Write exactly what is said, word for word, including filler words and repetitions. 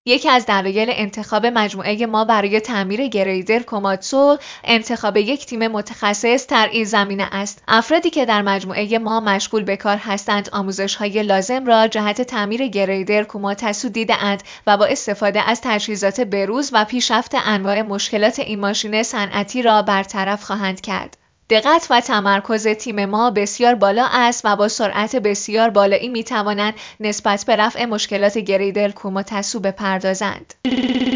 یکی از دلایل انتخاب مجموعه ما برای تعمیر گریدر کوماتسو انتخاب یک تیم متخصص در این زمینه است. افرادی که در مجموعه ما مشغول به کار هستند آموزش‌های لازم را جهت تعمیر گریدر کوماتسو دیده‌اند و با استفاده از تجهیزات بروز و پیشرفت انواع مشکلات این ماشین صنعتی را برطرف خواهند کرد. دقت و تمرکز تیم ما بسیار بالا است و با سرعت بسیار بالایی می توانند نسبت به رفع مشکلات گریدر کوماتسو بپردازند.